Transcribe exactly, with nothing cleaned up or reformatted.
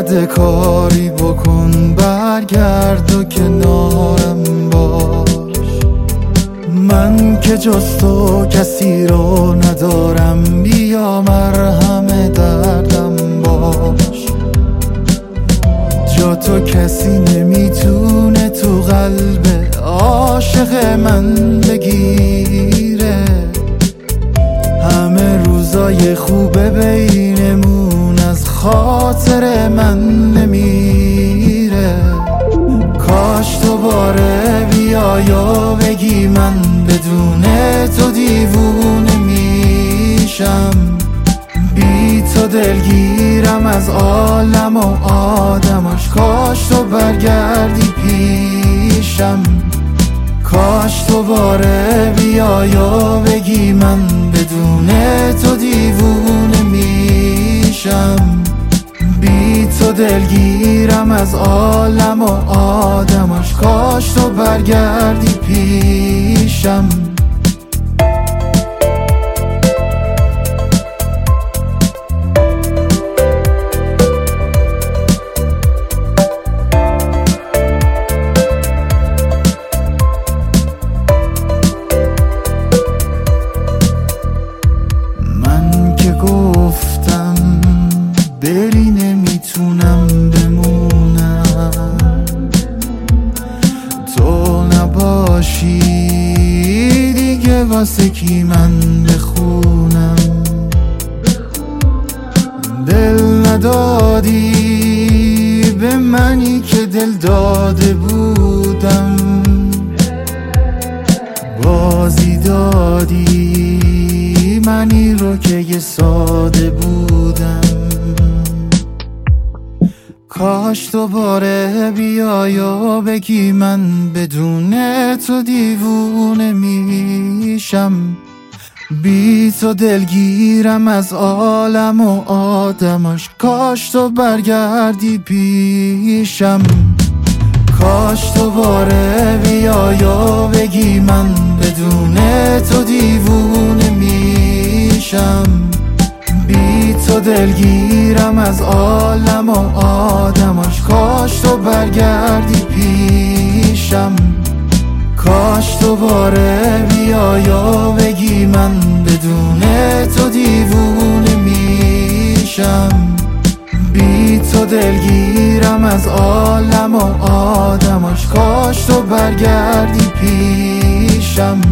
بده کاری بکن، برگرد و کنارم باش. من که جز تو کسی رو ندارم، بیا مرهم دردم باش. جا تو کسی نمیتونه تو قلب عاشق من بگیره. همه روزای خوبه بینمون از خاطر من نمیره. کاش دوباره بیای و بگی من بدون تو دیوونه میشم. بی تو دلگیرم از عالم و آدماش. کاش تو برگردی پیشم. کاش دوباره بیای و بگی من بدون تو دیوونه میشم. بی تو دلگیرم از عالم و آدماش. کاش تو برگردی پیشم. گفتم بری نمیتونم بمونم، تو نباشی دیگه واسه کی من بخونم. دل ندادی به منی که دل داده بودم، بازی دادی منی رو که یه ساده بودم. کاش دوباره بیای و بگی من بدون تو دیوونه میشم. بی تو دلگیرم از عالم و آدماش. کاش تو برگردی پیشم. کاش دوباره بیای و بگی من بدون تو دیوونه میشم. بی تو دلگیرم از عالم و آدماش. کاش تو برگردی پیشم. کاش دوباره بیای و بگی من بدون تو دیوونه میشم. بی تو دلگیرم از عالم و آدماش. کاش تو برگردی پیشم.